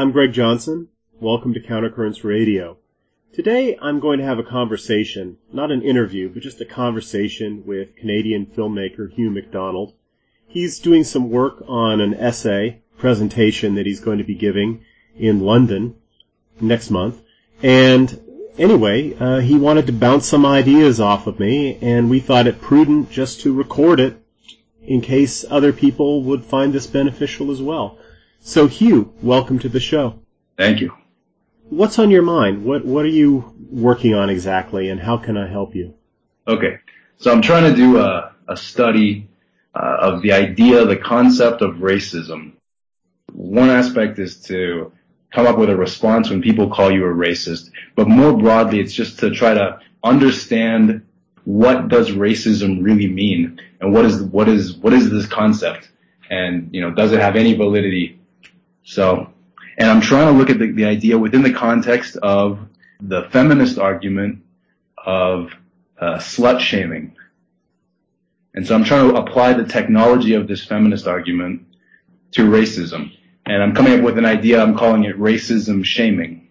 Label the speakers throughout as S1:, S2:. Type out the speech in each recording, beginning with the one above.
S1: I'm Greg Johnson. Welcome to Countercurrents Radio. Today I'm going to have a conversation, not an interview, but just a conversation with Canadian filmmaker Hugh MacDonald. He's doing some work on an essay presentation that he's going to be giving in London next month. And anyway, he wanted to bounce some ideas off of me, and we thought it prudent just to record it in case other people would find this beneficial as well. So Hugh, welcome to the show.
S2: Thank you.
S1: What's on your mind? What are you working on exactly, and how can I help you?
S2: Okay, so I'm trying to do a study of the idea, the concept of racism. One aspect is to come up with a response when people call you a racist, but more broadly, it's just to try to understand what does racism really mean, and what is this concept, and does it have any validity? So, and I'm trying to look at the idea within the context of the feminist argument of slut shaming. And so I'm trying to apply the technology of this feminist argument to racism. And I'm coming up with an idea, I'm calling it racism shaming.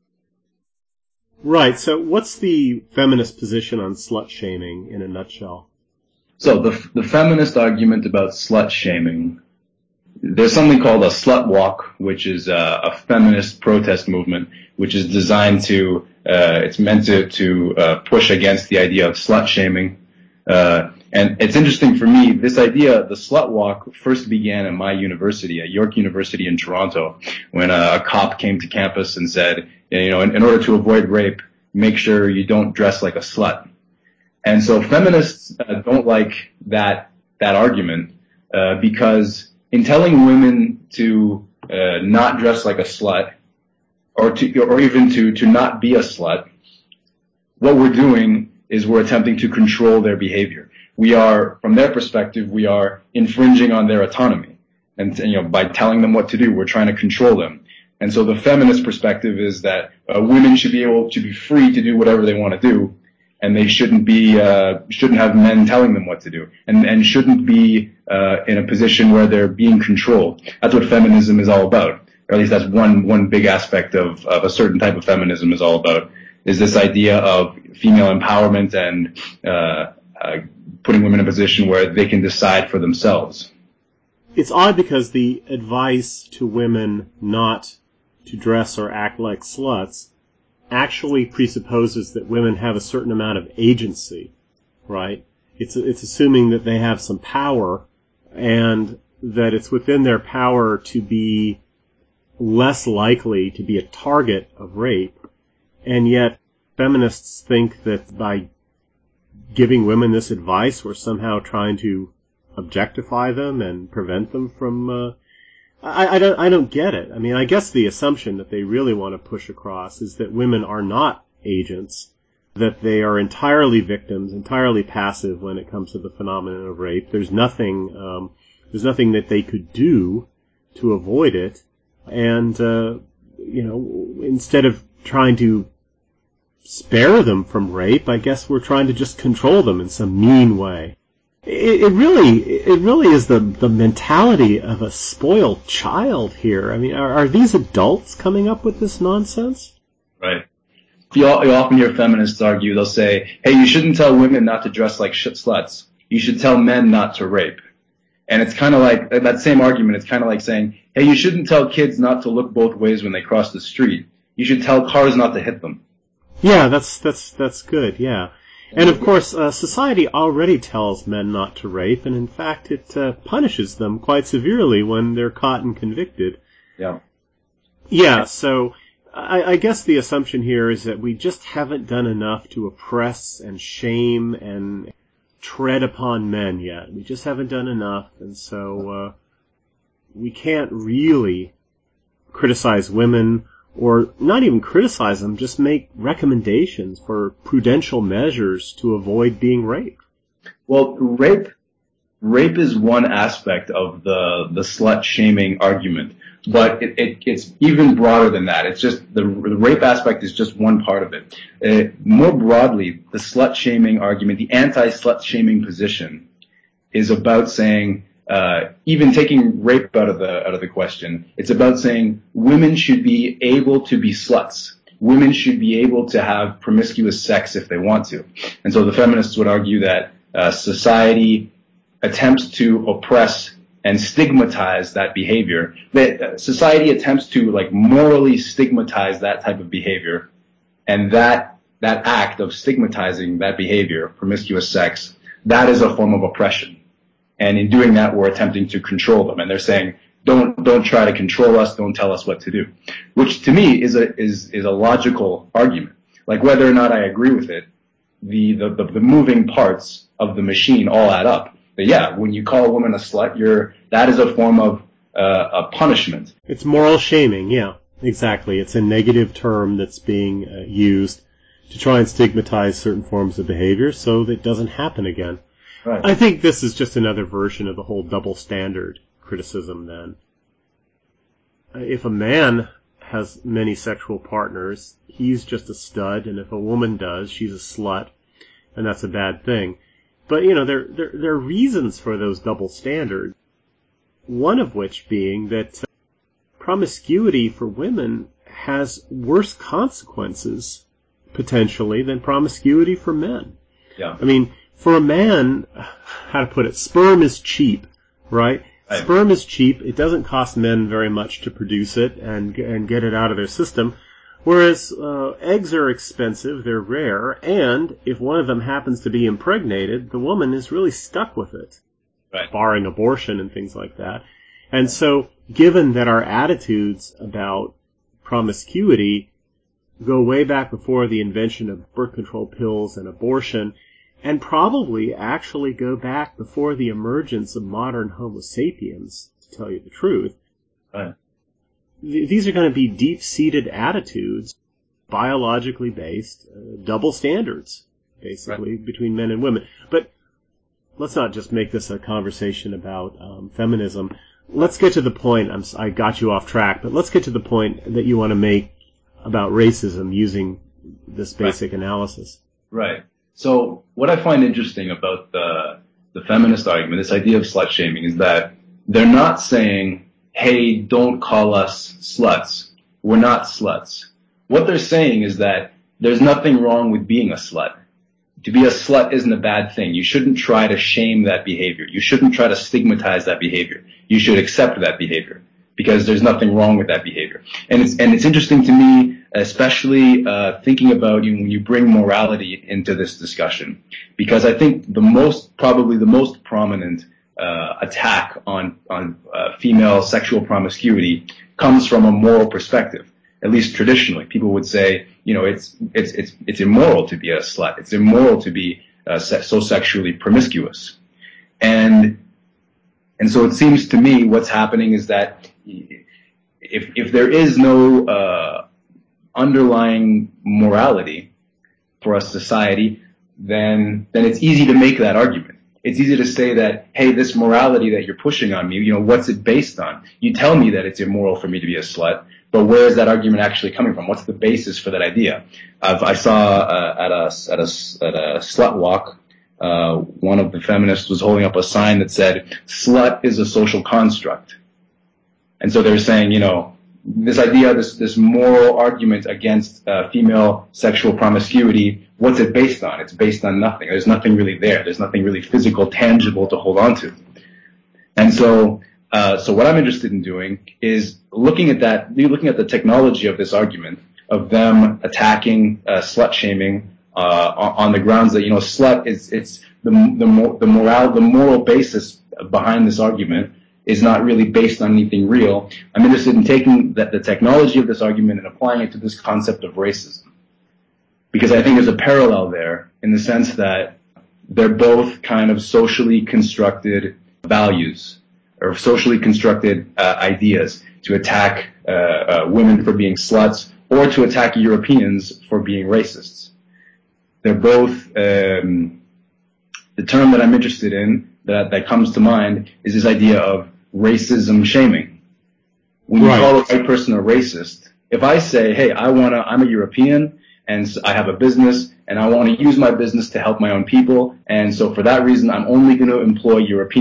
S1: Right, so what's the feminist position on slut shaming in a nutshell?
S2: So the feminist argument about slut shaming, there's something called a slut walk, which is a feminist protest movement, which is designed to, it's meant to push against the idea of slut shaming. And it's interesting for me, this idea, the slut walk, first began at my university, at York University in Toronto, when a cop came to campus and said, in order to avoid rape, make sure you don't dress like a slut. And so feminists don't like that argument, because in telling women to not dress like a slut, or even to not be a slut, what we're doing is we're attempting to control their behavior. We are, from their perspective, we are infringing on their autonomy. And by telling them what to do, we're trying to control them. And so the feminist perspective is that women should be able to be free to do whatever they want to do, and they shouldn't have men telling them what to do, and shouldn't be in a position where they're being controlled. That's what feminism is all about. Or at least that's one big aspect of a certain type of feminism is all about, is this idea of female empowerment and putting women in a position where they can decide for themselves.
S1: It's odd because the advice to women not to dress or act like sluts actually presupposes that women have a certain amount of agency, right? It's assuming that they have some power and that it's within their power to be less likely to be a target of rape. And yet feminists think that by giving women this advice, we're somehow trying to objectify them and prevent them from, I don't get it. I mean, I guess the assumption that they really want to push across is that women are not agents, that they are entirely victims, entirely passive when it comes to the phenomenon of rape. There's nothing that they could do to avoid it. And, instead of trying to spare them from rape, I guess we're trying to just control them in some mean way. It really is the mentality of a spoiled child here. I mean, are these adults coming up with this nonsense?
S2: Right. You often hear feminists argue, they'll say, hey, you shouldn't tell women not to dress like sluts. You should tell men not to rape. And it's kind of like, that same argument, it's kind of like saying, hey, you shouldn't tell kids not to look both ways when they cross the street. You should tell cars not to hit them.
S1: Yeah, that's good, yeah. And of course, society already tells men not to rape, and in fact it punishes them quite severely when they're caught and convicted.
S2: Yeah.
S1: Yeah, so I guess the assumption here is that we just haven't done enough to oppress and shame and tread upon men yet. We just haven't done enough, and so we can't really criticize women, or not even criticize them, just make recommendations for prudential measures to avoid being raped.
S2: Well, rape is one aspect of the slut shaming argument, but it's even broader than that. It's just the rape aspect is just one part of it. More broadly, the slut shaming argument, the anti-slut shaming position, is about saying even taking rape out of the question, it's about saying women should be able to be sluts. Women should be able to have promiscuous sex if they want to. And so the feminists would argue that society attempts to oppress and stigmatize that behavior. That society attempts to like morally stigmatize that type of behavior, and that act of stigmatizing that behavior, promiscuous sex, that is a form of oppression. And in doing that, we're attempting to control them. And they're saying, don't try to control us, don't tell us what to do. Which to me is a logical argument. Like whether or not I agree with it, the moving parts of the machine all add up. But yeah, when you call a woman a slut, that is a form of a punishment.
S1: It's moral shaming, yeah, exactly. It's a negative term that's being used to try and stigmatize certain forms of behavior so that it doesn't happen again.
S2: Right.
S1: I think this is just another version of the whole double standard criticism then. If a man has many sexual partners, he's just a stud, and if a woman does, she's a slut, and that's a bad thing. But, you know, there are reasons for those double standards, one of which being that promiscuity for women has worse consequences, potentially, than promiscuity for men.
S2: Yeah.
S1: I mean, for a man, how to put it, sperm is cheap, right?
S2: Right.
S1: Sperm is cheap. It doesn't cost men very much to produce it and get it out of their system. Whereas eggs are expensive, they're rare, and if one of them happens to be impregnated, the woman is really stuck with it,
S2: Right.
S1: barring abortion and things like that. And so, given that our attitudes about promiscuity go way back before the invention of birth control pills and abortion, and probably actually go back before the emergence of modern Homo sapiens, to tell you the truth,
S2: Right.
S1: these are going to be deep-seated attitudes, biologically based, double standards, basically,
S2: Right.
S1: between men and women. But let's not just make this a conversation about feminism. Let's get to the point. I got you off track, but let's get to the point that you want to make about racism using this basic analysis.
S2: Right. So what I find interesting about the feminist argument, this idea of slut shaming, is that they're not saying, hey, don't call us sluts. We're not sluts. What they're saying is that there's nothing wrong with being a slut. To be a slut isn't a bad thing. You shouldn't try to shame that behavior. You shouldn't try to stigmatize that behavior. You should accept that behavior because there's nothing wrong with that behavior. And it's interesting to me, especially thinking about when you bring morality into this discussion, because I think probably the most prominent attack on female sexual promiscuity comes from a moral perspective. At least traditionally, people would say, it's immoral to be a slut. It's immoral to be so sexually promiscuous. And so it seems to me what's happening is that if there is no underlying morality for a society, then it's easy to make that argument. It's easy to say that, hey, this morality that you're pushing on me, what's it based on? You tell me that it's immoral for me to be a slut, but where is that argument actually coming from? What's the basis for that idea? I saw at a slut walk, one of the feminists was holding up a sign that said, "Slut is a social construct." And so they're saying, this idea, this moral argument against female sexual promiscuity, what's it based on? It's based on nothing. There's nothing really there. There's nothing really physical, tangible to hold on to. And so what I'm interested in doing is looking at the technology of this argument, of them attacking slut shaming on the grounds that slut it's the moral basis behind this argument is not really based on anything real. I'm interested in taking the technology of this argument and applying it to this concept of racism, because I think there's a parallel there in the sense that they're both kind of socially constructed values or socially constructed ideas to attack women for being sluts or to attack Europeans for being racists. They're both the term that I'm interested in that comes to mind is this idea of racism shaming. When you call a white person a racist, if I say, hey, I'm a European and I have a business and I want to use my business to help my own people, and so for that reason I'm only going to employ Europeans.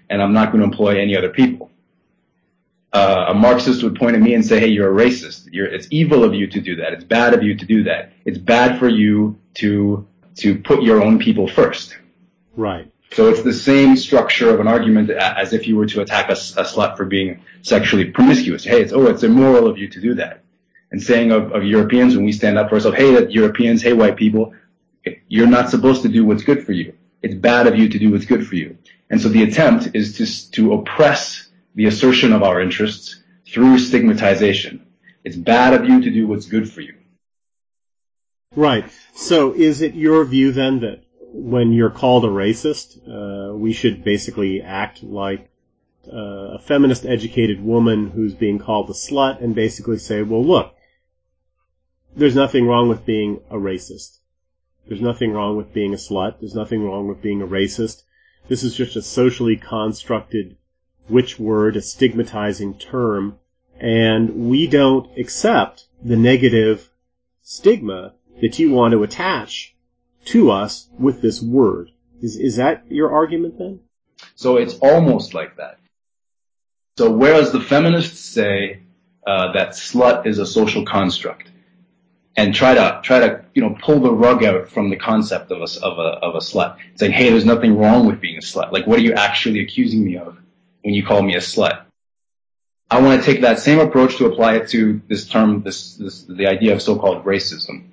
S2: and I'm not going to employ any other people. A Marxist would point at me and say, hey, you're a racist. It's evil of you to do that. It's bad of you to do that. It's bad for you to put your own people first.
S1: Right.
S2: So it's the same structure of an argument as if you were to attack a slut for being sexually promiscuous. Hey, it's immoral of you to do that. And saying of Europeans, when we stand up for ourselves, hey, Europeans, hey, white people, you're not supposed to do what's good for you. It's bad of you to do what's good for you. And so the attempt is to oppress the assertion of our interests through stigmatization. It's bad of you to do what's good for you.
S1: Right. So is it your view then that when you're called a racist, we should basically act like a feminist educated woman who's being called a slut and basically say, well, look, there's nothing wrong with being a racist. There's nothing wrong with being a slut. There's nothing wrong with being a racist. This is just a socially constructed witch word, a stigmatizing term, and we don't accept the negative stigma that you want to attach to us with this word. Is that your argument then?
S2: So it's almost like that. So whereas the feminists say that slut is a social construct and try to pull the rug out from the concept of a slut, saying, hey, there's nothing wrong with being a slut. Like, what are you actually accusing me of when you call me a slut? I want to take that same approach to apply it to this term, the idea of so-called racism.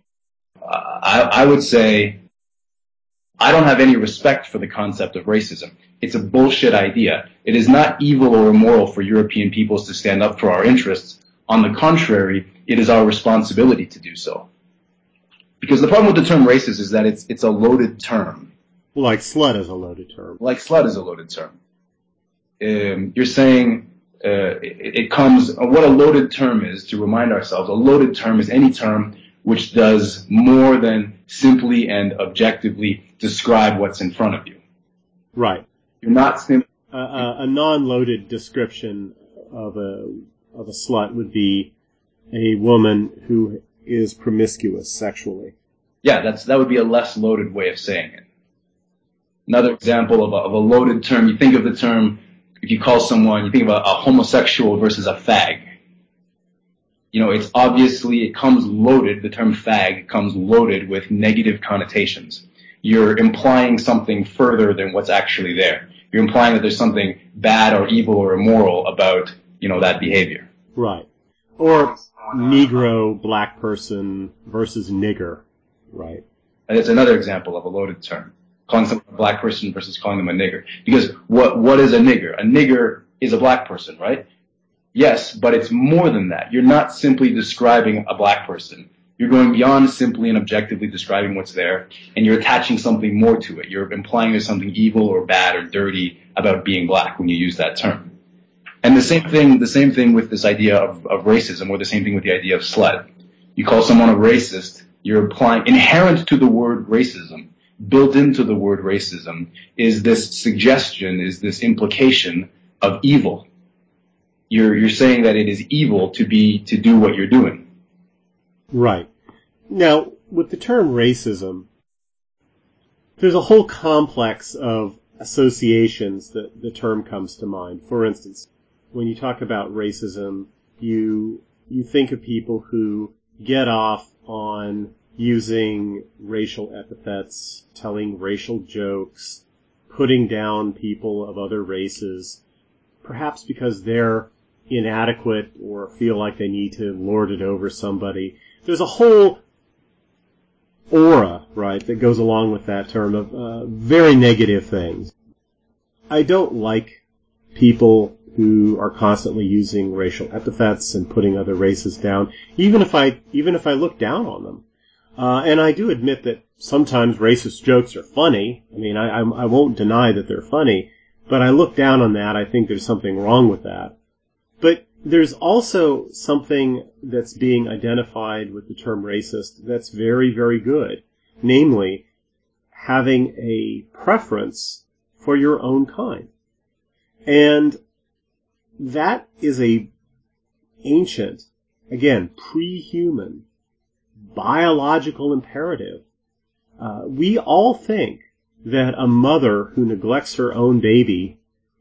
S2: I would say I don't have any respect for the concept of racism. It's a bullshit idea. It is not evil or immoral for European peoples to stand up for our interests. On the contrary, it is our responsibility to do so. Because the problem with the term racist is that it's a loaded term.
S1: Like slut is a loaded term.
S2: Like slut is a loaded term. You're saying it comes, what a loaded term is, to remind ourselves, a loaded term is any term which does more than simply and objectively describe what's in front of you.
S1: Right.
S2: You're not simply...
S1: a non-loaded description of a slut would be a woman who is promiscuous sexually.
S2: Yeah, that would be a less loaded way of saying it. Another example of a loaded term, you think of the term, if you call someone, you think of a homosexual versus a fag. It's obviously, it comes loaded, the term fag comes loaded with negative connotations. You're implying something further than what's actually there. You're implying that there's something bad or evil or immoral about, that behavior.
S1: Right. Or Negro, black person versus nigger. Right.
S2: And it's another example of a loaded term. Calling someone a black person versus calling them a nigger. Because what is a nigger? A nigger is a black person, right? Yes, but it's more than that. You're not simply describing a black person. You're going beyond simply and objectively describing what's there, and you're attaching something more to it. You're implying there's something evil or bad or dirty about being black when you use that term. And the same thing with this idea of racism, or the same thing with the idea of slut. You call someone a racist, you're implying, inherent to the word racism, built into the word racism, is this suggestion, is this implication of evil. You're saying that it is evil to do what you're doing.
S1: Right. Now, with the term racism, there's a whole complex of associations that the term comes to mind. For instance, when you talk about racism, you think of people who get off on using racial epithets, telling racial jokes, putting down people of other races, perhaps because they're inadequate or feel like they need to lord it over somebody. There's a whole aura, right, that goes along with that term of very negative things. I don't like people who are constantly using racial epithets and putting other races down, even if I look down on them. And I do admit that sometimes racist jokes are funny. I mean, I won't deny that they're funny, but I look down on that. I think there's something wrong with that. But there's also something that's being identified with the term racist that's very, very good. Namely, having a preference for your own kind. And that is a ancient, again, pre-human, biological imperative. We all think that a mother who neglects her own baby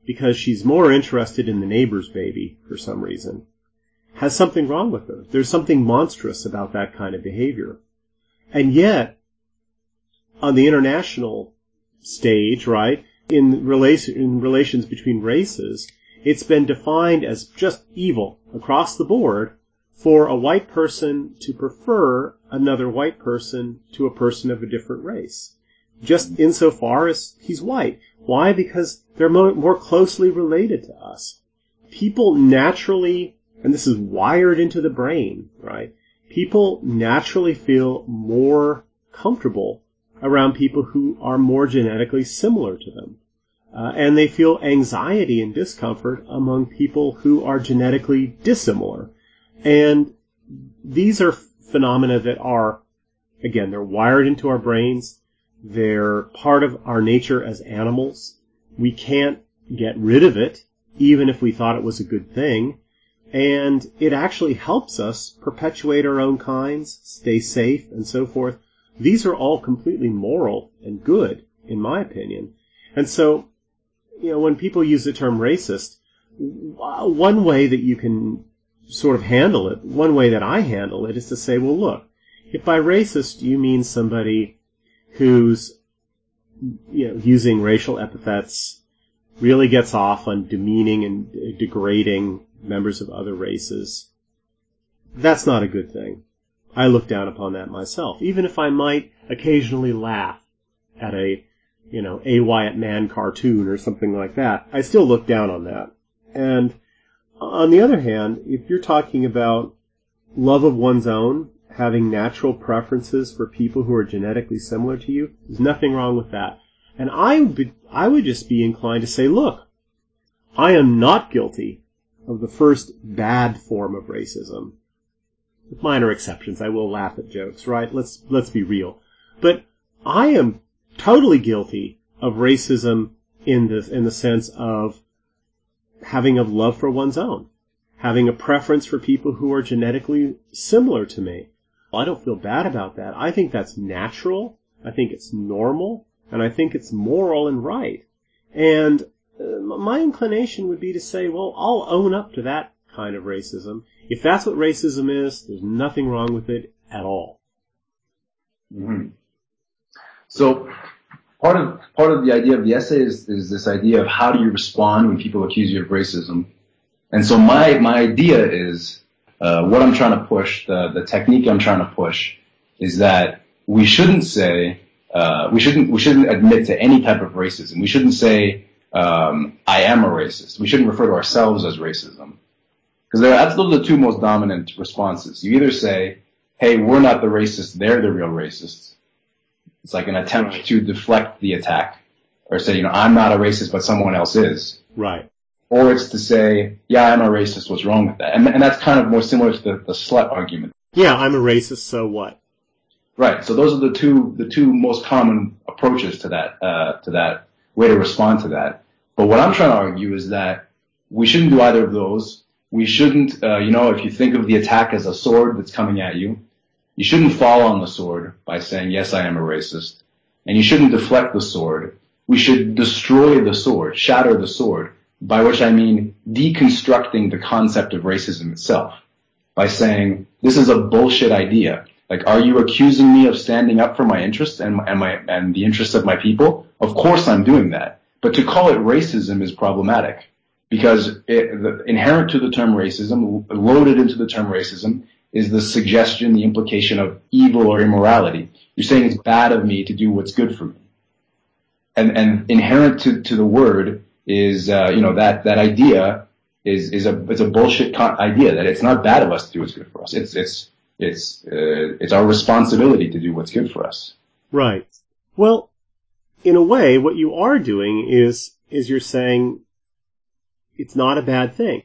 S1: because she's more interested in the neighbor's baby for some reason, has something wrong with her. There's something monstrous about that kind of behavior. And yet, on the international stage, right, in relations between races, it's been defined as just evil across the board for a white person to prefer another white person to a person of a different race, just insofar as he's white. Why? Because they're more closely related to us. People naturally, and this is wired into the brain, right? People naturally feel more comfortable around people who are more genetically similar to them. And they feel anxiety and discomfort among people who are genetically dissimilar. And these are phenomena that are, again, they're wired into our brains. They're part of our nature as animals. We can't get rid of it, even if we thought it was a good thing. And it actually helps us perpetuate our own kinds, stay safe, and so forth. These are all completely moral and good, in my opinion. And so, when people use the term racist, one way that you can sort of handle it, one way that I handle it, is to say, well, look, if by racist you mean somebody who's, using racial epithets, really gets off on demeaning and degrading members of other races, that's not a good thing. I look down upon that myself, even if I might occasionally laugh at a Wyatt Man cartoon or something like that. I still look down on that. And on the other hand, if you're talking about love of one's own, having natural preferences for people who are genetically similar to you, there's nothing wrong with that. And I would just be inclined to say, look, I am not guilty of the first bad form of racism. With minor exceptions, I will laugh at jokes, right? Let's be real. But I am totally guilty of racism in the sense of having a love for one's own, having a preference for people who are genetically similar to me. Well, I don't feel bad about that. I think that's natural. I think it's normal. And I think it's moral and right. And my inclination would be to say, well, I'll own up to that kind of racism. If that's what racism is, there's nothing wrong with it at all.
S2: Mm-hmm. So part of the idea of the essay is this idea of how do you respond when people accuse you of racism. And so my idea is what I'm trying to push, the technique I'm trying to push is that we shouldn't say we shouldn't admit to any type of racism. We shouldn't say I am a racist. We shouldn't refer to ourselves as racism. Because those are the two most dominant responses. You either say, hey, we're not the racists, they're the real racists. It's like an attempt to deflect the attack. Or say, I'm not a racist, but someone else is.
S1: Right.
S2: Or it's to say, yeah, I'm a racist, what's wrong with that? And that's kind of more similar to the slut argument.
S1: Yeah, I'm a racist, so what?
S2: Right. So those are the two most common approaches to that way to respond to that. But what I'm trying to argue is that we shouldn't do either of those. We shouldn't, if you think of the attack as a sword that's coming at you, you shouldn't fall on the sword by saying, yes, I am a racist. And you shouldn't deflect the sword. We should destroy the sword, shatter the sword, by which I mean deconstructing the concept of racism itself by saying, this is a bullshit idea. Like, are you accusing me of standing up for my interests and the interests of my people? Of course I'm doing that. But to call it racism is problematic because inherent to the term racism, loaded into the term racism, is the suggestion, the implication of evil or immorality. You're saying it's bad of me to do what's good for me. And inherent to the word is, that idea is a bullshit idea that it's not bad of us to do what's good for us. It's our responsibility to do what's good for us.
S1: Right. Well, in a way, what you are doing is you're saying it's not a bad thing.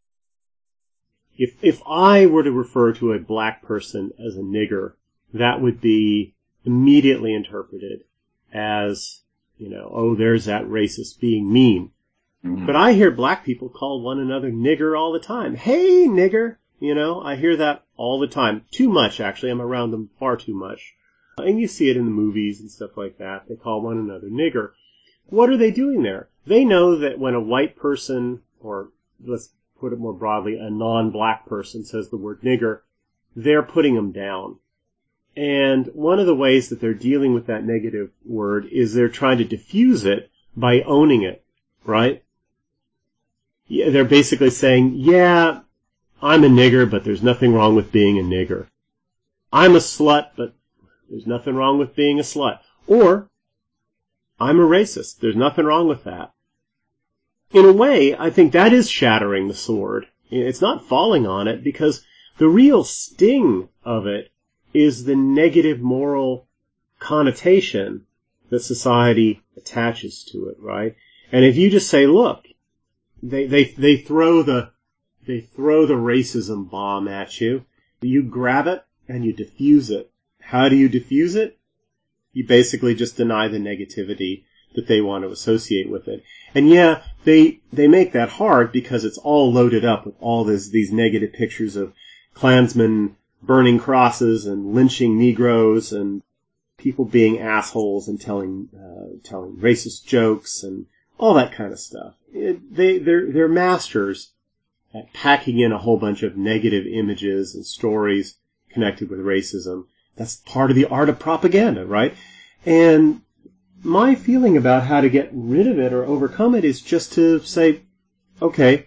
S1: If I were to refer to a black person as a nigger, that would be immediately interpreted as, oh, there's that racist being mean. Mm-hmm. But I hear black people call one another nigger all the time. Hey, nigger! I hear that all the time. Too much, actually. I'm around them far too much. And you see it in the movies and stuff like that. They call one another nigger. what are they doing there? They know that when a white person, or let's put it more broadly, a non-black person says the word nigger, they're putting them down. And one of the ways that they're dealing with that negative word is they're trying to diffuse it by owning it, right? Yeah, they're basically saying, yeah, I'm a nigger, but there's nothing wrong with being a nigger. I'm a slut, but there's nothing wrong with being a slut. Or, I'm a racist. There's nothing wrong with that. In a way, I think that is shattering the sword. It's not falling on it, because the real sting of it is the negative moral connotation that society attaches to it, right? And if you just say, look, they throw the racism bomb at you, you grab it and you diffuse it. How do you diffuse it? You basically just deny the negativity that they want to associate with it. And yeah, they make that hard because it's all loaded up with all these negative pictures of Klansmen burning crosses and lynching Negroes and people being assholes and telling racist jokes and all that kind of stuff. They're masters at packing in a whole bunch of negative images and stories connected with racism. That's part of the art of propaganda, right? And my feeling about how to get rid of it or overcome it is just to say, okay,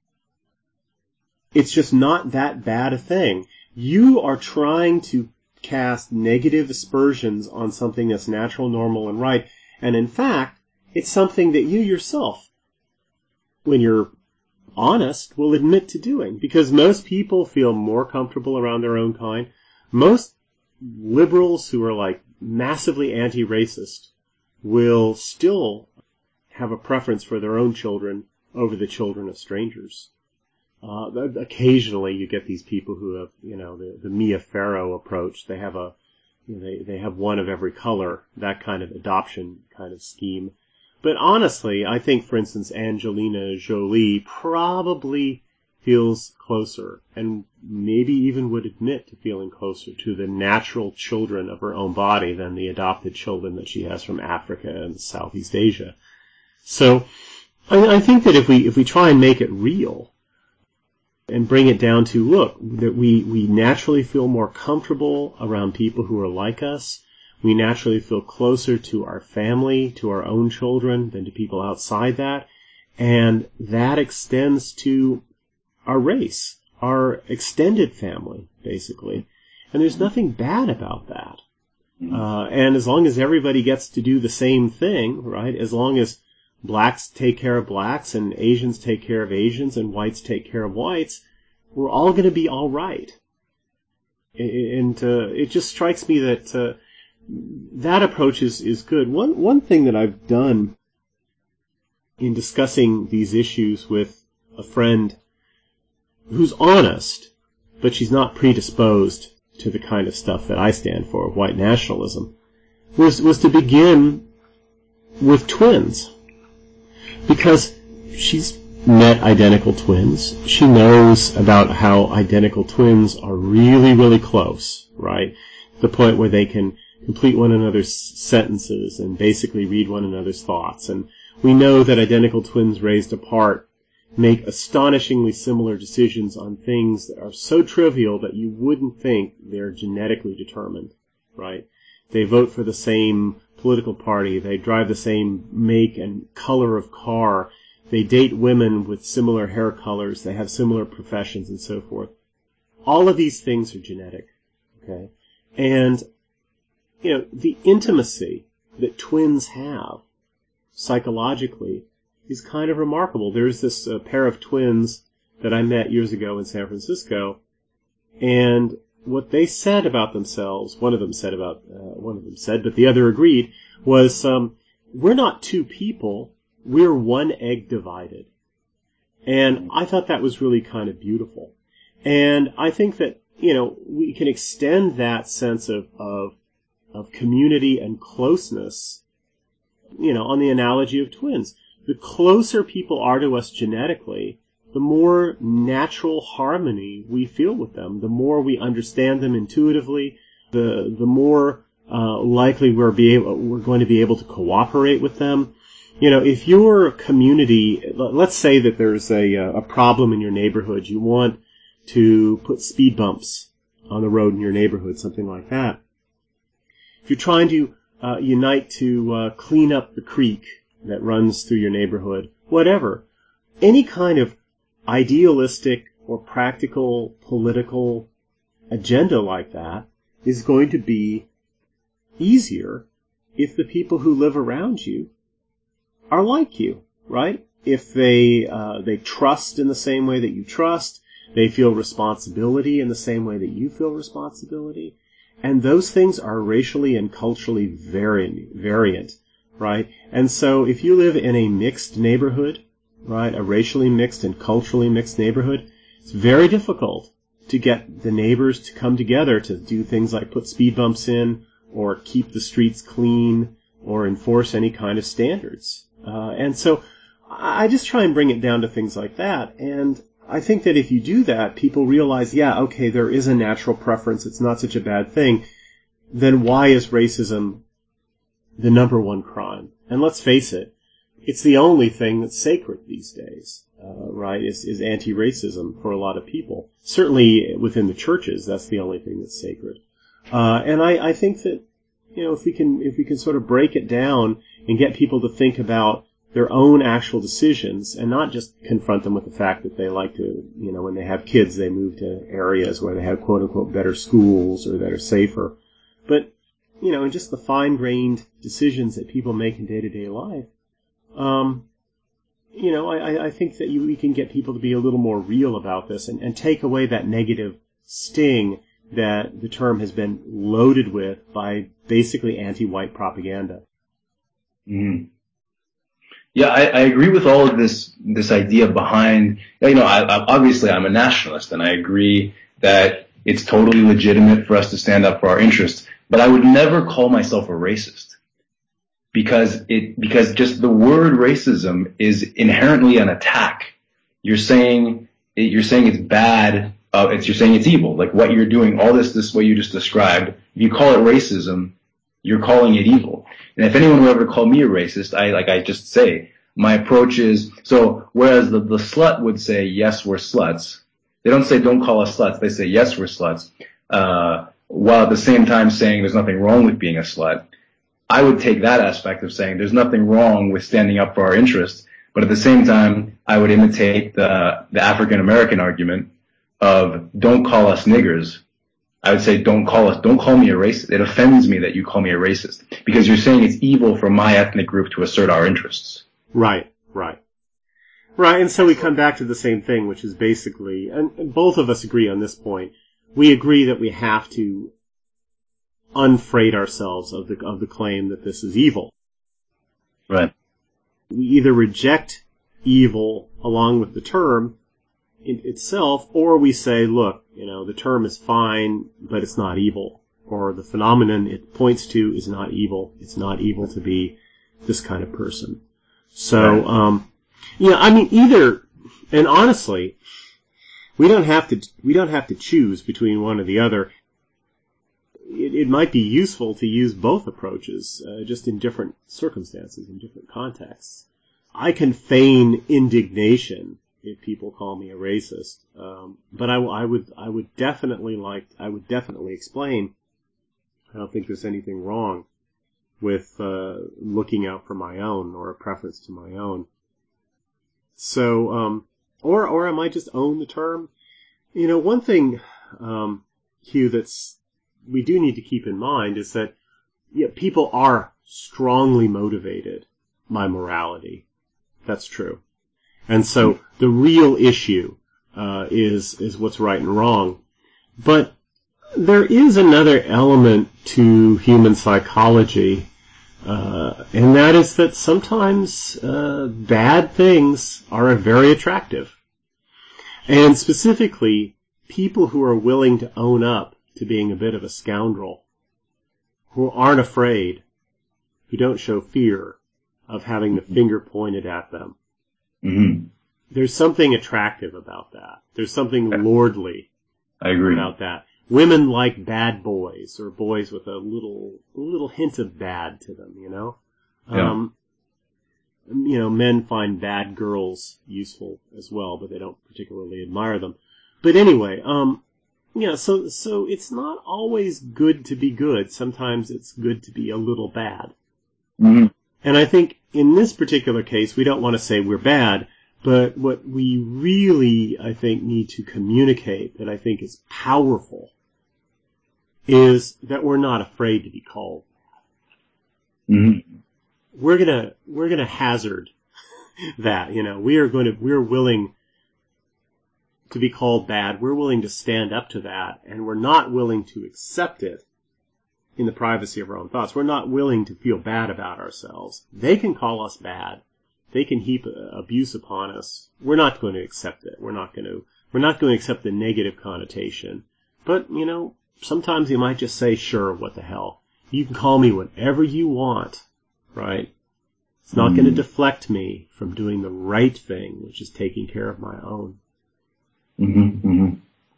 S1: it's just not that bad a thing. You are trying to cast negative aspersions on something that's natural, normal, and right. And in fact, it's something that you yourself, when you're honest, will admit to doing. Because most people feel more comfortable around their own kind. Most liberals who are like massively anti-racist will still have a preference for their own children over the children of strangers. Occasionally you get these people who have, the Mia Farrow approach. They have they have one of every color, that kind of adoption kind of scheme. But honestly, I think, for instance, Angelina Jolie probably feels closer and maybe even would admit to feeling closer to the natural children of her own body than the adopted children that she has from Africa and Southeast Asia. So I think that if we try and make it real and bring it down to, look, that we naturally feel more comfortable around people who are like us. We naturally feel closer to our family, to our own children, than to people outside that. And that extends to our race, our extended family, basically. And there's nothing bad about that. And as long as everybody gets to do the same thing, right, as long as blacks take care of blacks and Asians take care of Asians and whites take care of whites, we're all going to be all right. And it just strikes me that that approach is good. One thing that I've done in discussing these issues with a friend who's honest, but she's not predisposed to the kind of stuff that I stand for, white nationalism, was to begin with twins. Because she's met identical twins. She knows about how identical twins are really, really close, right? The point where they can complete one another's sentences and basically read one another's thoughts. And we know that identical twins raised apart make astonishingly similar decisions on things that are so trivial that you wouldn't think they're genetically determined, right? They vote for the same political party. They drive the same make and color of car. They date women with similar hair colors. They have similar professions and so forth. All of these things are genetic, okay? And, the intimacy that twins have psychologically is kind of remarkable. There's this pair of twins that I met years ago in San Francisco, and what they said about themselves, one of them said, but the other agreed, was, we're not two people, we're one egg divided. And I thought that was really kind of beautiful. And I think that, we can extend that sense of community and closeness, on the analogy of twins. The closer people are to us genetically, the more natural harmony we feel with them, the more we understand them intuitively, the more likely we're going to be able to cooperate with them. if your community, let's say that there's a problem in your neighborhood, you want to put speed bumps on the road in your neighborhood, something like that. If you're trying to unite to clean up the creek that runs through your neighborhood, whatever, any kind of idealistic or practical political agenda like that is going to be easier if the people who live around you are like you, right? If they trust in the same way that you trust, they feel responsibility in the same way that you feel responsibility, and those things are racially and culturally variant, right? And so if you live in a mixed neighborhood, right, a racially mixed and culturally mixed neighborhood, it's very difficult to get the neighbors to come together to do things like put speed bumps in or keep the streets clean or enforce any kind of standards. And so I just try and bring it down to things like that. And I think that if you do that, people realize, yeah, okay, there is a natural preference. It's not such a bad thing. Then why is racism the number one crime? And let's face it, it's the only thing that's sacred these days, right, is anti-racism for a lot of people. Certainly within the churches, that's the only thing that's sacred. And I think that, if we can sort of break it down and get people to think about their own actual decisions and not just confront them with the fact that they like to, when they have kids, they move to areas where they have quote unquote better schools or that are safer. But, in just the fine-grained decisions that people make in day-to-day life, I think that we can get people to be a little more real about this and take away that negative sting that the term has been loaded with by basically anti-white propaganda.
S2: Mm-hmm. Yeah, I agree with all of this idea behind, obviously I'm a nationalist and I agree that it's totally legitimate for us to stand up for our interests, but I would never call myself a racist because just the word racism is inherently an attack. You're saying it's bad. You're saying it's evil. Like what you're doing, all this what you just described, if you call it racism, you're calling it evil. And if anyone were ever to call me a racist, I just say, my approach is, so whereas the slut would say, yes, we're sluts, they don't say, don't call us sluts, they say, yes, we're sluts, while at the same time saying there's nothing wrong with being a slut. I would take that aspect of saying there's nothing wrong with standing up for our interests, but at the same time, I would imitate the African American argument of don't call us niggers. I would say don't call me a racist. It offends me that you call me a racist because you're saying it's evil for my ethnic group to assert our interests.
S1: Right. And so we come back to the same thing, which is basically, and both of us agree on this point, we agree that we have to unfreight ourselves of the claim that this is evil.
S2: Right.
S1: We either reject evil along with the term itself, or we say, look, the term is fine, but it's not evil. Or the phenomenon it points to is not evil. It's not evil to be this kind of person. So,
S2: right.
S1: Either, and honestly, we don't have to choose between one or the other. It might be useful to use both approaches, just in different circumstances, in different contexts. I can feign indignation if people call me a racist, but I would definitely explain. I don't think there's anything wrong with looking out for my own or a preference to my own. So, or I might just own the term. One thing, Hugh, we do need to keep in mind is that people are strongly motivated by morality. That's true. And so the real issue is what's right and wrong. But there is another element to human psychology, and that is that sometimes bad things are very attractive. And specifically, people who are willing to own up to being a bit of a scoundrel, who aren't afraid, who don't show fear of having the finger pointed at them.
S2: Mm-hmm.
S1: There's something attractive about that. There's something lordly about that. Women like bad boys, or boys with a little hint of bad to them,
S2: Yeah.
S1: men find bad girls useful as well, but they don't particularly admire them. But anyway, so it's not always good to be good. Sometimes it's good to be a little bad.
S2: Mm-hmm.
S1: And I think in this particular case, we don't want to say we're bad, but what we really, I think, need to communicate that I think is powerful is that we're not afraid to be called bad.
S2: Mm-hmm.
S1: We're gonna hazard that, we're willing to be called bad. We're willing to stand up to that, and we're not willing to accept it in the privacy of our own thoughts. We're not willing to feel bad about ourselves. They can call us bad. They can heap abuse upon us. We're not going to accept it. We're not going to accept the negative connotation. But, sometimes you might just say, sure, what the hell. You can call me whatever you want, right? It's not going to deflect me from doing the right thing, which is taking care of my own.
S2: Mm-hmm.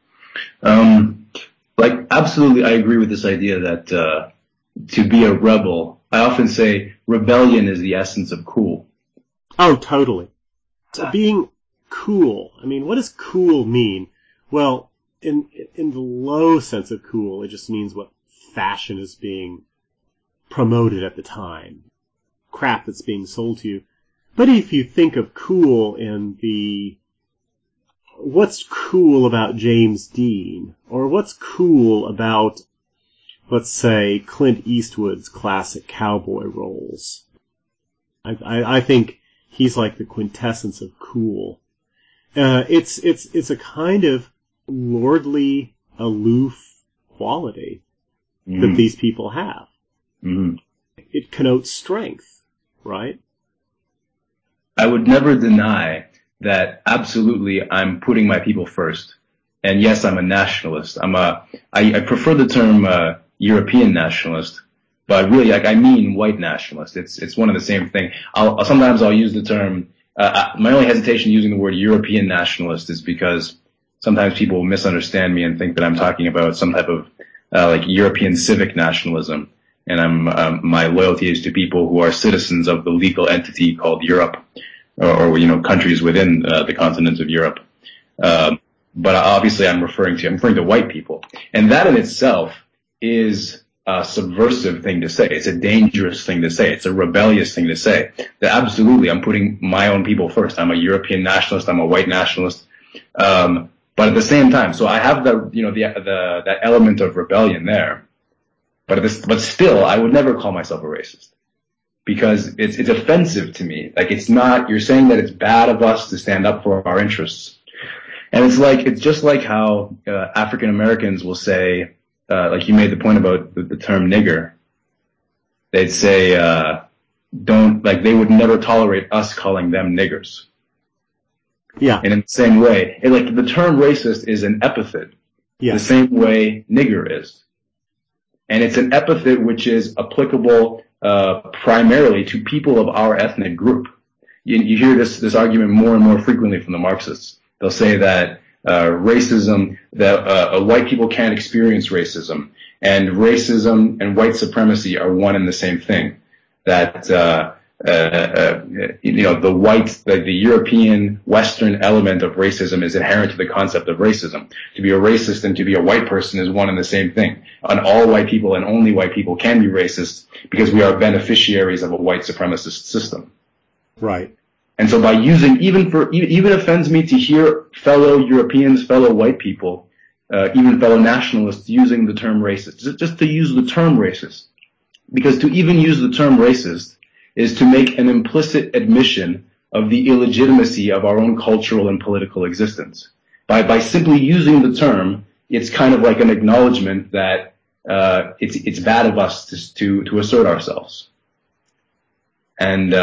S2: Absolutely, I agree with this idea that to be a rebel, I often say rebellion is the essence of cool.
S1: Oh, totally. So being cool. I mean, what does cool mean? Well, in the low sense of cool, it just means what fashion is being promoted at the time. Crap that's being sold to you. But if you think of cool in the what's cool about James Dean, or what's cool about, let's say, Clint Eastwood's classic cowboy roles. I think he's like the quintessence of cool. It's a kind of lordly, aloof quality that these people have.
S2: Mm-hmm.
S1: It connotes strength, right?
S2: I would never deny that absolutely I'm putting my people first. And yes, I'm a nationalist. I prefer the term European nationalist, but really, I mean white nationalist. It's one and the same thing. Sometimes I'll use the term, my only hesitation using the word European nationalist is because sometimes people misunderstand me and think that I'm talking about some type of, European civic nationalism. And my loyalty is to people who are citizens of the legal entity called Europe, or countries within the continent of Europe. But obviously I'm referring to white people. And that in itself is a subversive thing to say. It's a dangerous thing to say. It's a rebellious thing to say. That absolutely I'm putting my own people first. I'm a European nationalist. I'm a white nationalist. But at the same time, so I have that element of rebellion there. But still, I would never call myself a racist. Because it's offensive to me. You're saying that it's bad of us to stand up for our interests. And it's just like how, African Americans will say, you made the point about the term nigger. They'd say, they would never tolerate us calling them niggers.
S1: Yeah.
S2: And in the same way, the term racist is an epithet.
S1: Yeah.
S2: The same way nigger is. And it's an epithet which is applicable primarily to people of our ethnic group. You hear this argument more and more frequently from the Marxists. They'll say that racism, that white people can't experience racism, and racism and white supremacy are one and the same thing. That the European Western element of racism is inherent to the concept of racism. To be a racist and to be a white person is one and the same thing. And all white people and only white people can be racist because we are beneficiaries of a white supremacist system.
S1: Right.
S2: And so by using, even offends me to hear fellow Europeans, fellow white people, even fellow nationalists using the term racist. Just to use the term racist. Because to even use the term racist is to make an implicit admission of the illegitimacy of our own cultural and political existence. By simply using the term, it's kind of like an acknowledgement that it's bad of us to assert ourselves. And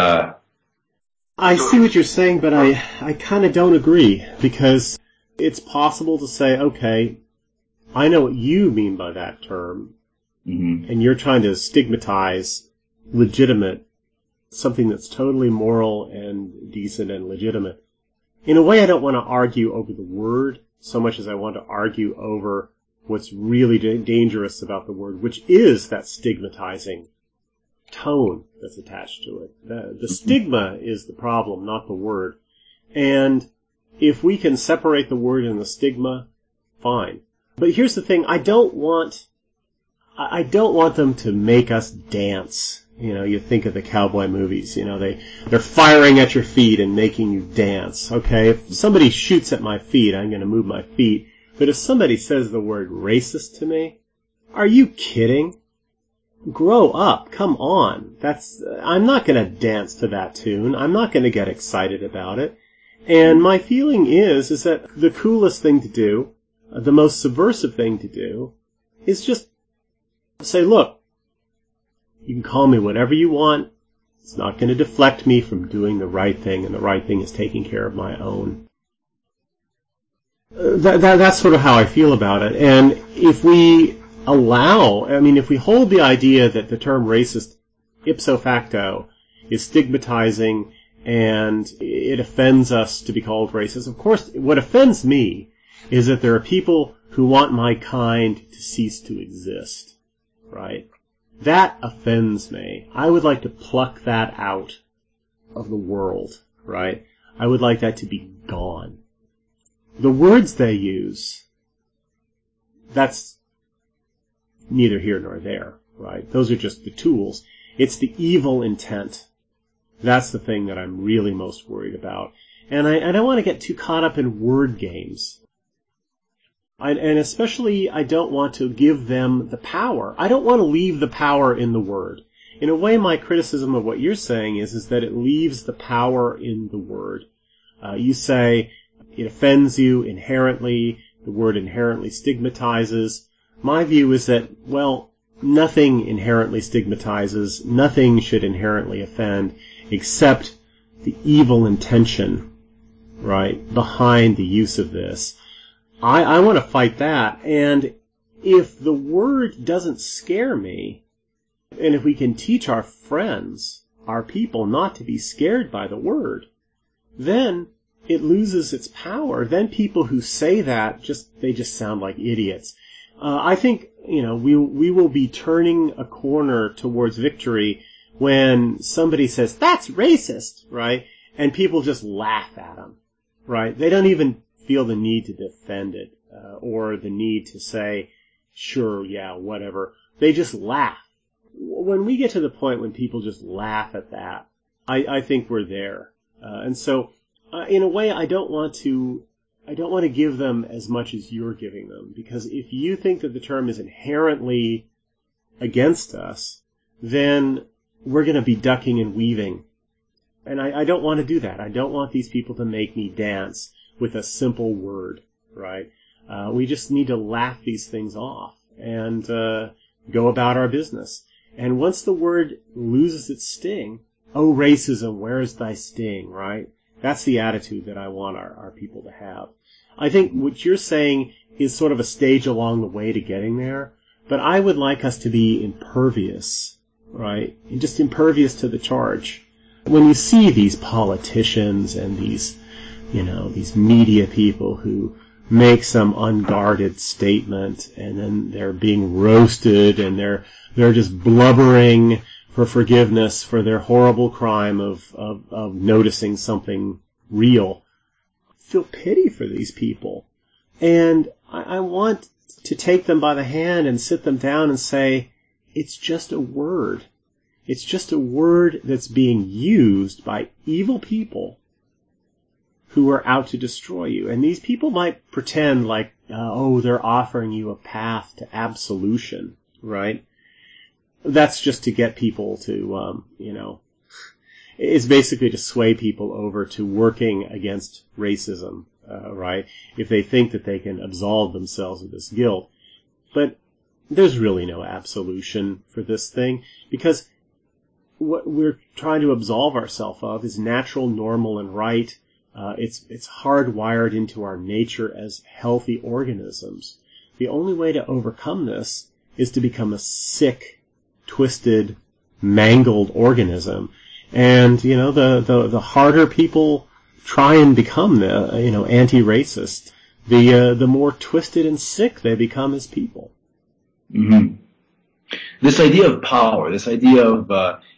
S1: I see what you're saying, but I kind of don't agree, because it's possible to say, okay, I know what you mean by that term, and you're trying to stigmatize legitimate, something that's totally moral and decent and legitimate. In a way, I don't want to argue over the word so much as I want to argue over what's really dangerous about the word, which is that stigmatizing tone that's attached to it. The stigma is the problem, not the word. And if we can separate the word and the stigma, fine. But here's the thing, I don't want them to make us dance. You know, you think of the cowboy movies, you know, they're firing at your feet and making you dance. Okay, if somebody shoots at my feet, I'm going to move my feet. But if somebody says the word racist to me, are you kidding? Grow up. Come on. I'm not going to dance to that tune. I'm not going to get excited about it. And my feeling is that the coolest thing to do, the most subversive thing to do, is just say, look, you can call me whatever you want. It's not going to deflect me from doing the right thing, and the right thing is taking care of my own. That's sort of how I feel about it. And if we if we hold the idea that the term racist ipso facto is stigmatizing and it offends us to be called racist, of course, what offends me is that there are people who want my kind to cease to exist, right? That offends me. I would like to pluck that out of the world, right? I would like that to be gone. The words they use, that's neither here nor there, right? Those are just the tools. It's the evil intent. That's the thing that I'm really most worried about. And I don't want to get too caught up in word games. And especially, I don't want to give them the power. I don't want to leave the power in the word. In a way, my criticism of what you're saying is that it leaves the power in the word. You say it offends you inherently, the word inherently stigmatizes. My view is that, well, nothing inherently stigmatizes, nothing should inherently offend, except the evil intention, right, behind the use of this. I want to fight that, and if the word doesn't scare me, and if we can teach our friends, our people, not to be scared by the word, then it loses its power. Then people who say that, they just sound like idiots. I think, we will be turning a corner towards victory when somebody says, that's racist, right? And people just laugh at them, right? They don't even feel the need to defend it, or the need to say, sure, yeah, whatever. They just laugh. When we get to the point when people just laugh at that, I think we're there. And so, in a way, I don't want to give them as much as you're giving them, because if you think that the term is inherently against us, then we're going to be ducking and weaving. And I don't want to do that. I don't want these people to make me dance with a simple word, right? We just need to laugh these things off and go about our business. And once the word loses its sting, oh, racism, where is thy sting, right? That's the attitude that I want our people to have. I think what you're saying is sort of a stage along the way to getting there, but I would like us to be impervious, right? Just impervious to the charge. When you see these politicians and these media people who make some unguarded statement and then they're being roasted and they're just blubbering for forgiveness for their horrible crime of noticing something real. I feel pity for these people. And I want to take them by the hand and sit them down and say, it's just a word. It's just a word that's being used by evil people who are out to destroy you. And these people might pretend like, they're offering you a path to absolution, right? That's just to get people to, it's basically to sway people over to working against racism, right? If they think that they can absolve themselves of this guilt. But there's really no absolution for this thing, because what we're trying to absolve ourselves of is natural, normal, and right. It's hardwired into our nature as healthy organisms. The only way to overcome this is to become a sick, twisted, mangled organism. And, the harder people try and become anti-racist, the more twisted and sick they become as people.
S2: Mm-hmm. This idea of power, this idea of,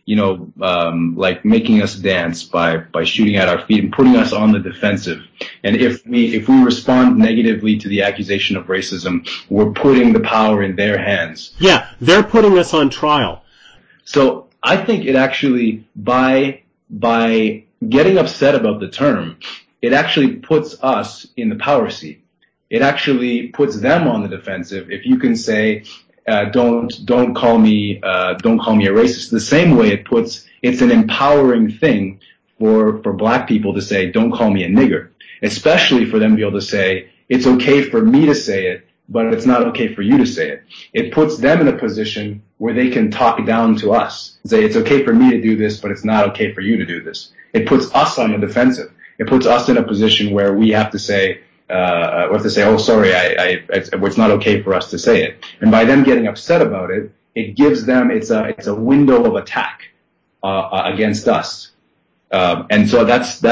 S2: like making us dance by shooting at our feet and putting us on the defensive. And if we respond negatively to the accusation of racism, we're putting the power in their hands.
S1: Yeah, they're putting us on trial.
S2: So I think it actually, by getting upset about the term, it actually puts us in the power seat. It actually puts them on the defensive. If you can say, don't call me a racist. The same way it's an empowering thing for black people to say, don't call me a nigger, especially for them to be able to say, it's okay for me to say it, but it's not okay for you to say it. It puts them in a position where they can talk down to us and say, it's okay for me to do this, but it's not okay for you to do this. It puts us on the defensive. It puts us in a position where we have to say, oh, sorry, it's not okay for us to say it. And by them getting upset about it, it gives them, it's a window of attack, against us. And so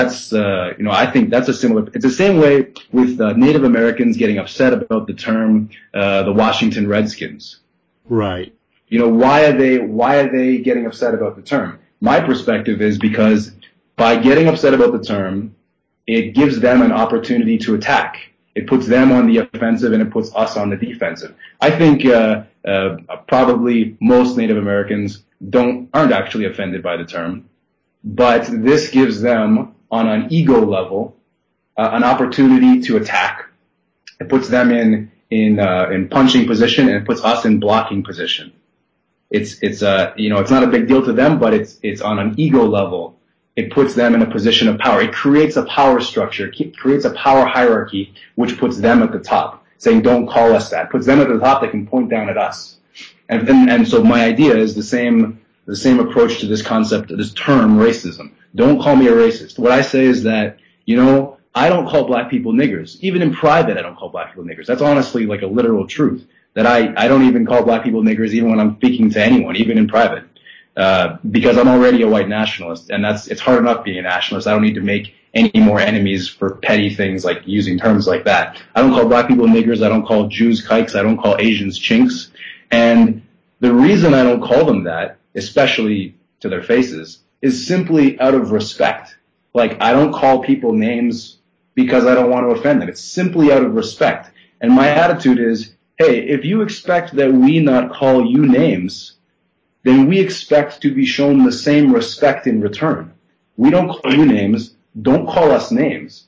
S2: I think that's it's the same way with Native Americans getting upset about the term, the Washington Redskins.
S1: Right.
S2: Why are they getting upset about the term? My perspective is because by getting upset about the term, it gives them an opportunity to attack. It puts them on the offensive and it puts us on the defensive. I think probably most Native Americans aren't actually offended by the term, but this gives them, on an ego level, an opportunity to attack. It puts them in punching position, and it puts us in blocking position. It's not a big deal to them, but it's on an ego level. It puts them in a position of power. It creates a power structure, creates a power hierarchy, which puts them at the top, saying, don't call us that. Puts them at the top, they can point down at us. And so my idea is the same approach to this concept, this term, racism. Don't call me a racist. What I say is that, I don't call black people niggers. Even in private, I don't call black people niggers. That's honestly like a literal truth. That I don't even call black people niggers even when I'm speaking to anyone, even in private. Because I'm already a white nationalist, and it's hard enough being a nationalist. I don't need to make any more enemies for petty things like using terms like that. I don't call black people niggers. I don't call Jews kikes. I don't call Asians chinks. And the reason I don't call them that, especially to their faces, is simply out of respect. Like, I don't call people names because I don't want to offend them. It's simply out of respect. And my attitude is, hey, if you expect that we not call you names, then we expect to be shown the same respect in return. We don't call you names. Don't call us names.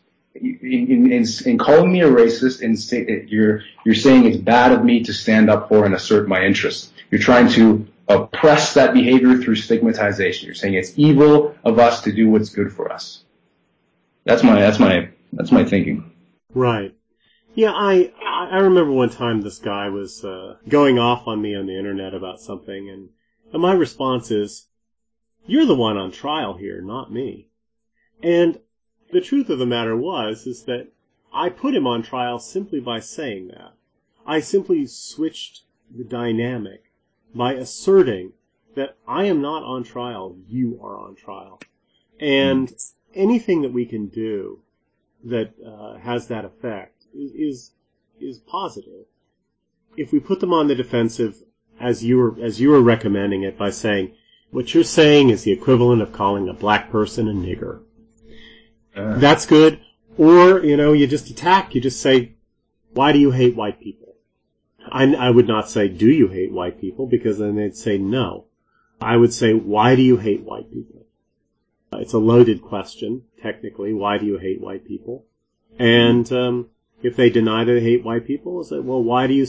S2: In calling me a racist, you're saying it's bad of me to stand up for and assert my interests. You're trying to oppress that behavior through stigmatization. You're saying it's evil of us to do what's good for us. That's my thinking.
S1: Right. Yeah, I remember one time this guy was going off on me on the internet about something, and my response is, you're the one on trial here, not me. And the truth of the matter is that I put him on trial simply by saying that. I simply switched the dynamic by asserting that I am not on trial, you are on trial. And anything that we can do that has that effect is positive. If we put them on the defensive, as you were recommending it, by saying, what you're saying is the equivalent of calling a black person a nigger. That's good. Or, you just attack. You just say, why do you hate white people? I would not say, do you hate white people? Because then they'd say no. I would say, why do you hate white people? It's a loaded question, technically. Why do you hate white people? And if they deny that they hate white people, I say, well, why are you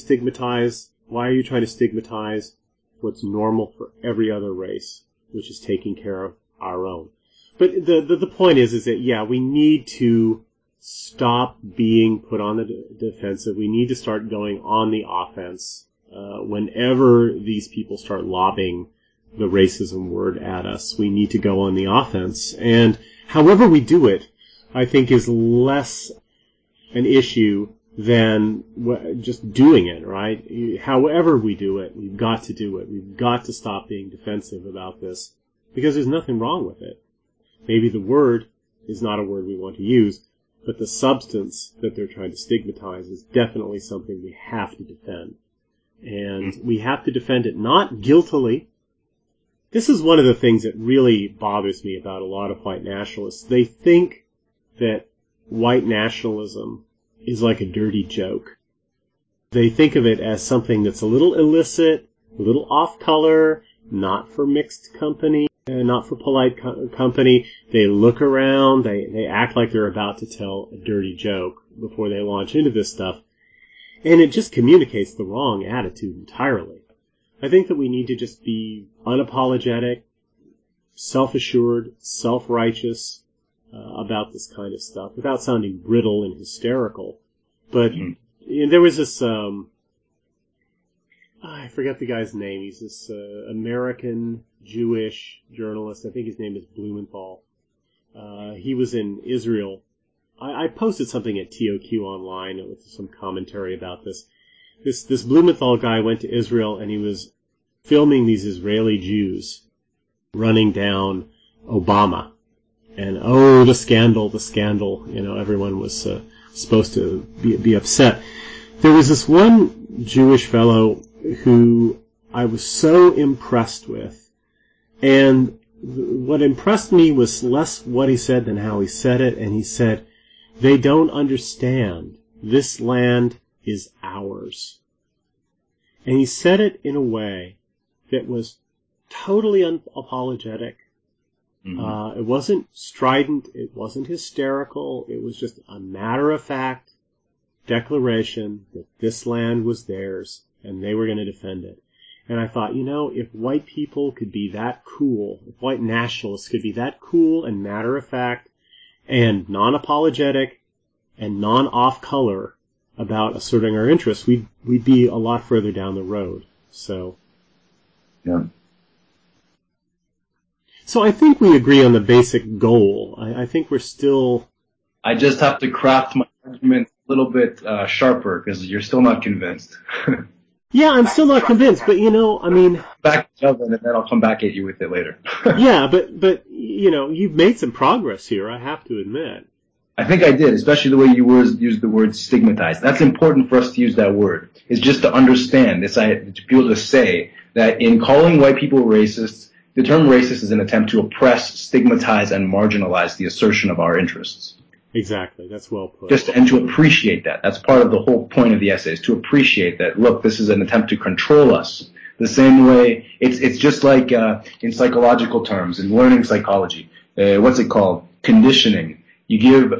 S1: trying to stigmatize what's normal for every other race, which is taking care of our own? But the point is that, yeah, we need to stop being put on the defensive. We need to start going on the offense whenever these people start lobbing the racism word at us. We need to go on the offense. And however we do it, I think, is less an issue than just doing it, right? However we do it, we've got to do it. We've got to stop being defensive about this, because there's nothing wrong with it. Maybe the word is not a word we want to use, but the substance that they're trying to stigmatize is definitely something we have to defend. And we have to defend it not guiltily. This is one of the things that really bothers me about a lot of white nationalists. They think that white nationalism is like a dirty joke. They think of it as something that's a little illicit, a little off-color, not for mixed company, not for polite company. They look around, they act like they're about to tell a dirty joke before they launch into this stuff. And it just communicates the wrong attitude entirely. I think that we need to just be unapologetic, self-assured, self-righteous about this kind of stuff without sounding brittle and hysterical. But there was this, I forget the guy's name. He's this American Jewish journalist. I think his name is Blumenthal. He was in Israel. I posted something at TOQ online with some commentary about this. This Blumenthal guy went to Israel and he was filming these Israeli Jews running down Obama. And the scandal, everyone was supposed to be upset. There was this one Jewish fellow who I was so impressed with. And what impressed me was less what he said than how he said it. And he said, "They don't understand. This land is ours." And he said it in a way that was totally unapologetic. Mm-hmm. It wasn't strident. It wasn't hysterical. It was just a matter-of-fact declaration that this land was theirs and they were going to defend it. And I thought, if white people could be that cool, if white nationalists could be that cool and matter-of-fact and non-apologetic and non-off-color about asserting our interests, we'd be a lot further down the road. So,
S2: yeah.
S1: So I think we agree on the basic goal. I think we're still...
S2: I just have to craft my argument a little bit sharper because you're still not convinced.
S1: Yeah, I'm still not convinced, but
S2: back to Evan, and then I'll come back at you with it later.
S1: Yeah, but you've made some progress here, I have to admit.
S2: I think I did, especially the way you used the word stigmatized. That's important for us to use that word. It's just to understand this, to be able to say that in calling white people racists, the term racist is an attempt to oppress, stigmatize, and marginalize the assertion of our interests.
S1: Exactly. That's well put.
S2: And to appreciate that. That's part of the whole point of the essay, is to appreciate that, look, this is an attempt to control us. The same way, it's just like in psychological terms, in learning psychology. What's it called? Conditioning. You give,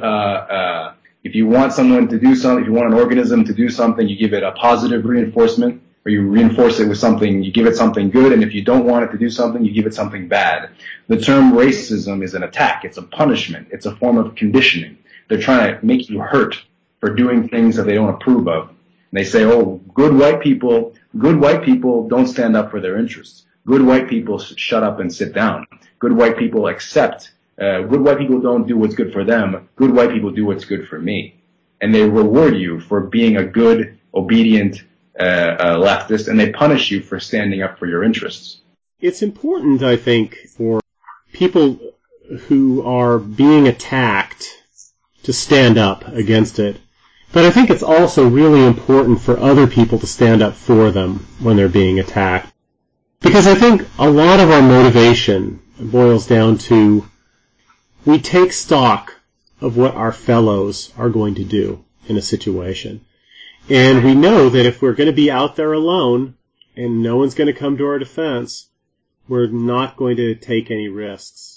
S2: if you want someone to do something, if you want an organism to do something, you give it a positive reinforcement, or you reinforce it with something, you give it something good, and if you don't want it to do something, you give it something bad. The term racism is an attack. It's a punishment. It's a form of conditioning. They're trying to make you hurt for doing things that they don't approve of. And they say, good white people don't stand up for their interests. Good white people shut up and sit down. Good white people accept. Good white people don't do what's good for them. Good white people do what's good for me. And they reward you for being a good, obedient leftist, and they punish you for standing up for your interests.
S1: It's important, I think, for people who are being attacked to stand up against it. But I think it's also really important for other people to stand up for them when they're being attacked. Because I think a lot of our motivation boils down to we take stock of what our fellows are going to do in a situation. And we know that if we're going to be out there alone and no one's going to come to our defense, we're not going to take any risks.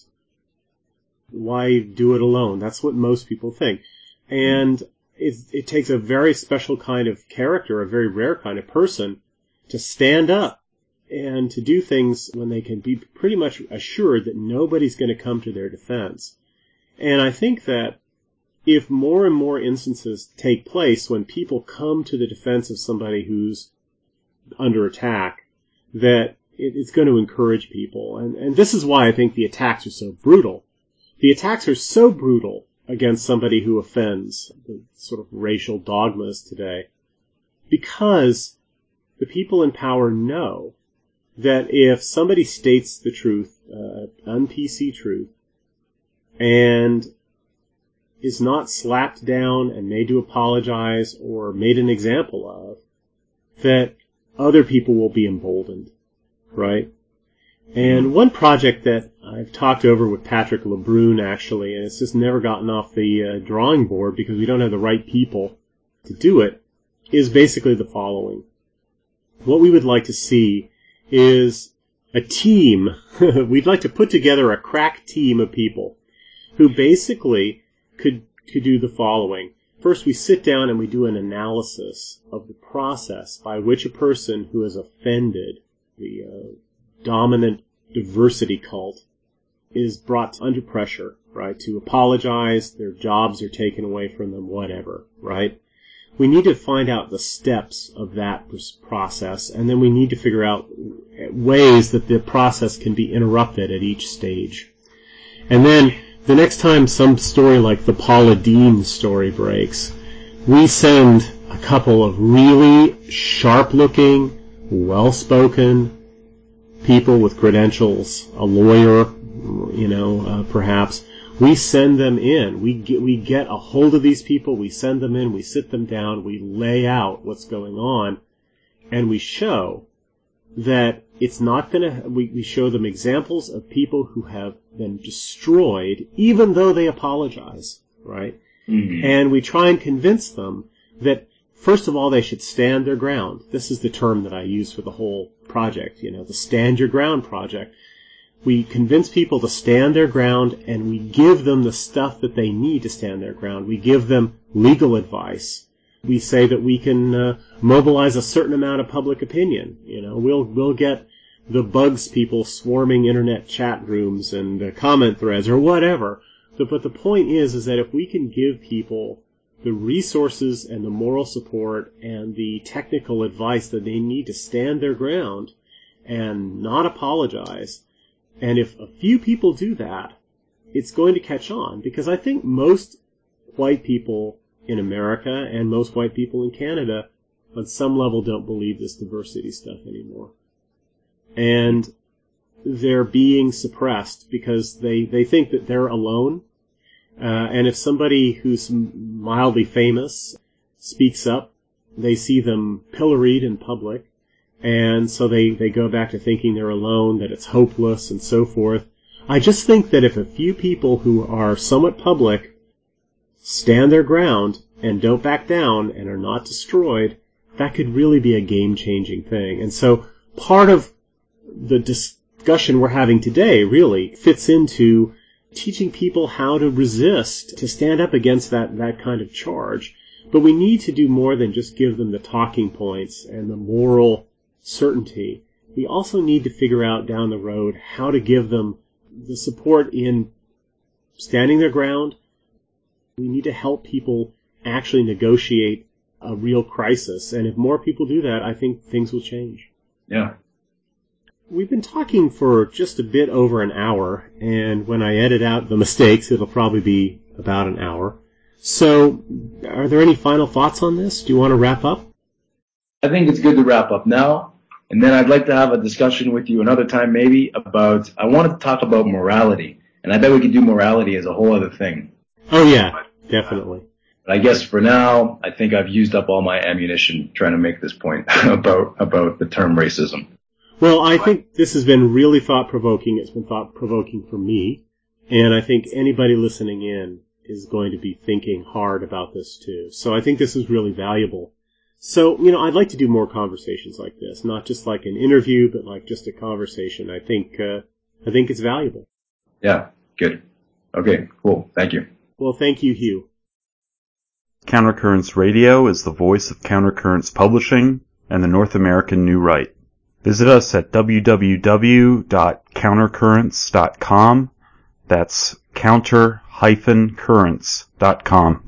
S1: Why do it alone? That's what most people think. And it takes a very special kind of character, a very rare kind of person, to stand up and to do things when they can be pretty much assured that nobody's going to come to their defense. And I think that if more and more instances take place when people come to the defense of somebody who's under attack, that it's going to encourage people. And this is why I think the attacks are so brutal. The attacks are so brutal against somebody who offends the sort of racial dogmas today because the people in power know that if somebody states the truth, un-PC truth, and is not slapped down and made to apologize or made an example of, that other people will be emboldened, right? And one project that I've talked over with Patrick LeBrun, actually, and it's just never gotten off the drawing board because we don't have the right people to do it, is basically the following. What we would like to see is a team. We'd like to put together a crack team of people who basically could do the following. First, we sit down and we do an analysis of the process by which a person who has offended the dominant diversity cult is brought under pressure, right, to apologize, their jobs are taken away from them, whatever, right? We need to find out the steps of that process, and then we need to figure out ways that the process can be interrupted at each stage. And then the next time some story like the Paula Deen story breaks, we send a couple of really sharp-looking, well-spoken people with credentials, a lawyer, perhaps. We send them in. We get a hold of these people. We send them in. We sit them down. We lay out what's going on, and we show that it's not going to. We show them examples of people who have been destroyed, even though they apologize, right? Mm-hmm. And we try and convince them that, first of all, they should stand their ground. This is the term that I use for the whole project, the Stand Your Ground project. We convince people to stand their ground, and we give them the stuff that they need to stand their ground. We give them legal advice. We say that we can mobilize a certain amount of public opinion. We'll get the bugs people swarming internet chat rooms and comment threads or whatever. But the point is that if we can give people the resources and the moral support and the technical advice that they need to stand their ground and not apologize, and if a few people do that, it's going to catch on, because I think most white people in America and most white people in Canada on some level don't believe this diversity stuff anymore. And they're being suppressed because they think that they're alone. And if somebody who's mildly famous speaks up, they see them pilloried in public. And so they go back to thinking they're alone, that it's hopeless, and so forth. I just think that if a few people who are somewhat public stand their ground and don't back down and are not destroyed, that could really be a game-changing thing. And so part of the discussion we're having today really fits into teaching people how to resist, to stand up against that kind of charge. But we need to do more than just give them the talking points and the moral certainty. We also need to figure out down the road how to give them the support in standing their ground. We need to help people actually negotiate a real crisis. And if more people do that, I think things will change.
S2: Yeah.
S1: We've been talking for just a bit over an hour, and when I edit out the mistakes, it'll probably be about an hour. So, are there any final thoughts on this? Do you want to wrap up?
S2: I think it's good to wrap up now, and then I'd like to have a discussion with you another time maybe about, I wanted to talk about morality, and I bet we could do morality as a whole other thing.
S1: Oh yeah, definitely.
S2: But I guess for now, I think I've used up all my ammunition trying to make this point about the term racism.
S1: Well, I think this has been really thought-provoking. It's been thought-provoking for me, and I think anybody listening in is going to be thinking hard about this too. So I think this is really valuable. So, I'd like to do more conversations like this, not just like an interview, but like just a conversation. I think it's valuable.
S2: Yeah, good. Okay, cool. Thank you.
S1: Well, thank you, Hugh.
S3: Countercurrents Radio is the voice of Countercurrents Publishing and the North American New Right. Visit us at www.countercurrents.com. That's counter-currents.com.